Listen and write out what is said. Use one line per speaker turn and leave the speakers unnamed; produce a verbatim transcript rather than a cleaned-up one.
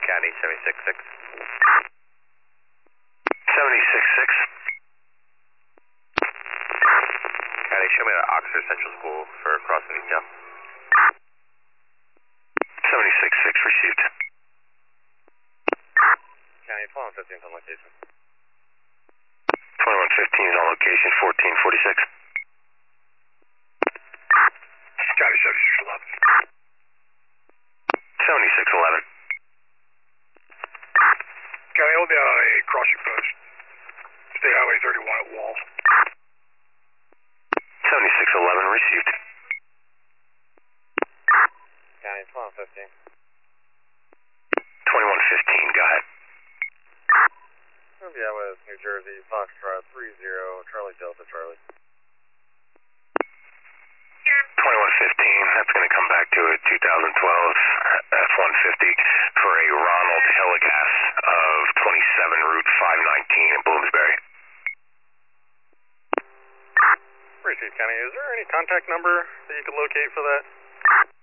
County seventy-six six.
seventy-six six.
County, show me at Oxford Central School for crossing detail.
seventy-six six received.
County, twenty-one fifteen on location.
twenty-one fifteen is on location, fourteen forty-six.
County seventy-six eleven.
seventy-six eleven.
County, hold down on a crossing post. State Highway thirty-one at Wall.
seventy-six eleven received.
County, twenty-one fifteen.
twenty-one fifteen, go ahead.
Yeah, with New Jersey, Foxtrot three zero, Charlie Delta Charlie.
twenty-one fifteen, that's going to come back to a two thousand twelve F one fifty for a Ronald Hillegas of twenty-seven Route five nineteen in Bloomsbury.
Received, County. Is there any contact number that you can locate for that?